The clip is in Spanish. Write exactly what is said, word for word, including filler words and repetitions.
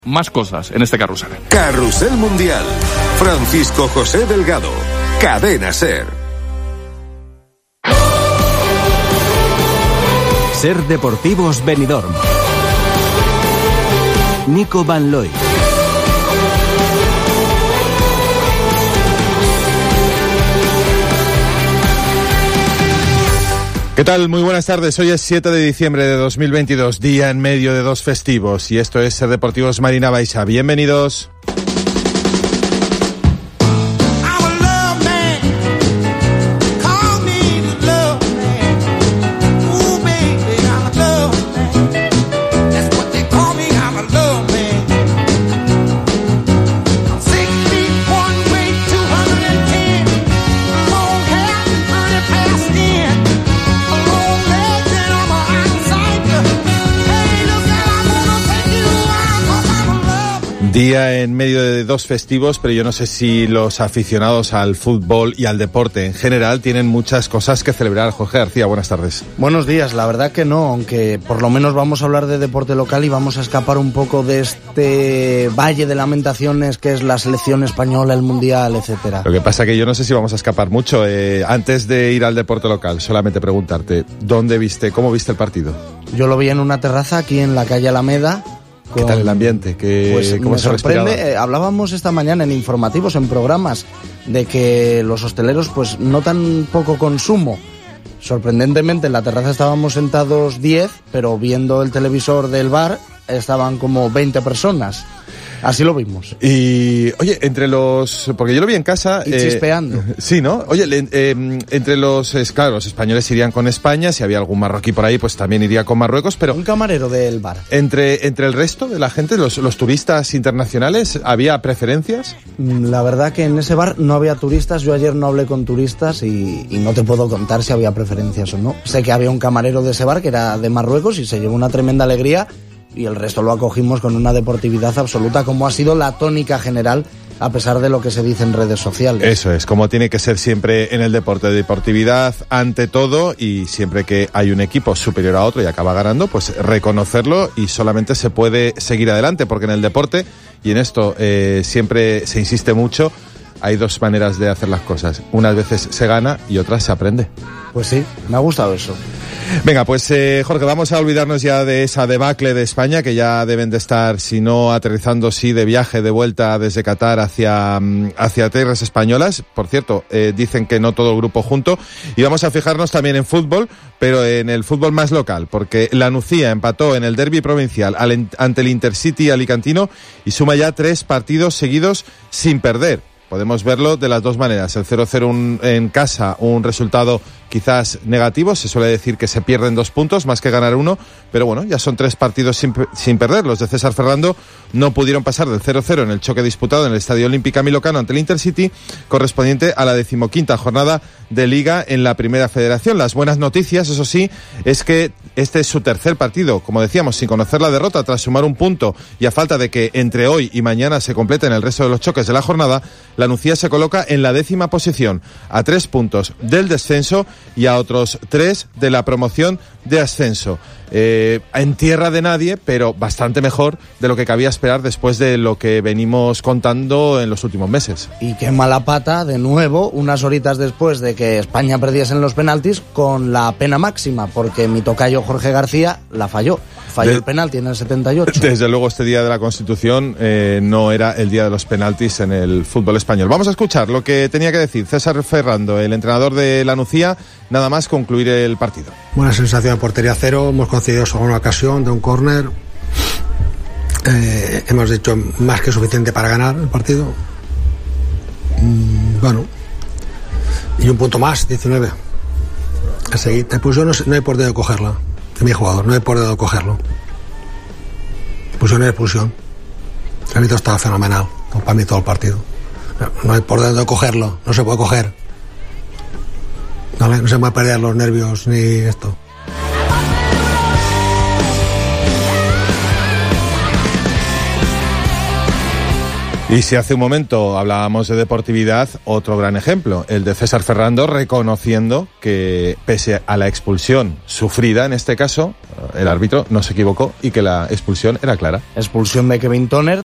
Más cosas en este carrusel. Carrusel Mundial. Francisco José Delgado. Cadena SER. SER Deportivos Benidorm. Nico Van Looy. ¿Qué tal? Muy buenas tardes. Hoy es siete de diciembre de dos mil veintidós, día en medio de dos festivos, y esto es SER Deportivos Marina Baixa. Bienvenidos. Día en medio de dos festivos, pero yo no sé si los aficionados al fútbol y al deporte en general tienen muchas cosas que celebrar. Jorge García, buenas tardes. Buenos días, la verdad que no, aunque por lo menos vamos a hablar de deporte local y vamos a escapar un poco de este valle de lamentaciones que es la selección española, el mundial, etcétera. Lo que pasa que yo no sé si vamos a escapar mucho. Eh, antes de ir al deporte local, solamente preguntarte, ¿dónde viste, cómo viste el partido? Yo lo vi en una terraza aquí en la calle Alameda. ¿Qué tal el ambiente? ¿Qué, pues ¿Cómo me se sorprende. respiraba? Eh, hablábamos esta mañana en informativos, en programas, de que los hosteleros pues notan poco consumo. Sorprendentemente en la terraza estábamos sentados diez, pero viendo el televisor del bar estaban como veinte personas. Así lo vimos. Y, oye, entre los... Porque yo lo vi en casa... Y chispeando. Eh, sí, ¿no? Oye, eh, entre los... Es, claro, los españoles irían con España, si había algún marroquí por ahí, pues también iría con Marruecos, pero... Un camarero del bar. Entre, entre el resto de la gente, los, los turistas internacionales, ¿había preferencias? La verdad que en ese bar no había turistas. Yo ayer no hablé con turistas y, y no te puedo contar si había preferencias o no. Sé que había un camarero de ese bar que era de Marruecos y se llevó una tremenda alegría, y el resto lo acogimos con una deportividad absoluta, como ha sido la tónica general, a pesar de lo que se dice en redes sociales. Eso es, como tiene que ser siempre en el deporte, deportividad ante todo, y siempre que hay un equipo superior a otro y acaba ganando, pues reconocerlo, y solamente se puede seguir adelante, porque en el deporte, y en esto eh, siempre se insiste mucho, hay dos maneras de hacer las cosas. Unas veces se gana y otras se aprende. Pues sí, me ha gustado eso. Venga, pues eh, Jorge, vamos a olvidarnos ya de esa debacle de España, que ya deben de estar, si no aterrizando, sí de viaje de vuelta desde Qatar hacia, hacia tierras españolas. Por cierto, eh, dicen que no todo el grupo junto. Y vamos a fijarnos también en fútbol, pero en el fútbol más local, porque la Nucía empató en el derbi provincial al, ante el Intercity alicantino y suma ya tres partidos seguidos sin perder. Podemos verlo de las dos maneras. El cero cero en casa, un resultado quizás negativo. Se suele decir que se pierden dos puntos más que ganar uno, pero bueno, ya son tres partidos sin, sin perder. Los de César Ferrando no pudieron pasar del cero cero en el choque disputado en el Estadio Olímpica Milocano ante el Intercity, correspondiente a la decimoquinta jornada de Liga en la Primera Federación. Las buenas noticias, eso sí, es que este es su tercer partido, como decíamos, sin conocer la derrota, tras sumar un punto, y a falta de que entre hoy y mañana se completen el resto de los choques de la jornada, la Nucía se coloca en la décima posición, a tres puntos del descenso y a otros tres de la promoción de ascenso. Eh, en tierra de nadie, pero bastante mejor de lo que cabía esperar después de lo que venimos contando en los últimos meses. Y qué mala pata, de nuevo, unas horitas después de que España perdiese en los penaltis, con la pena máxima, porque mi tocayo Jorge García la falló. Falló de, el penalti en el setenta y ocho. Desde luego, este día de la Constitución eh, no era el día de los penaltis en el fútbol español. Vamos a escuchar lo que tenía que decir César Ferrando, el entrenador de la Nucía, nada más concluir el partido. Buena sensación de portería cero, hemos concedido solo una ocasión de un córner. Eh, hemos hecho más que suficiente para ganar el partido. Mm, bueno, y un punto más, diecinueve. A seguir. La expulsión no, no hay por dónde cogerla. De mi jugador, no hay por dónde cogerlo. Expulsión es expulsión. El árbitro estaba fenomenal, para mí todo el partido. No, no hay por dónde cogerlo, no se puede coger. No, no se puede perder los nervios ni esto. Y si hace un momento hablábamos de deportividad, otro gran ejemplo, el de César Ferrando, reconociendo que pese a la expulsión sufrida, en este caso, el árbitro no se equivocó y que la expulsión era clara. Expulsión de Kevin Toner,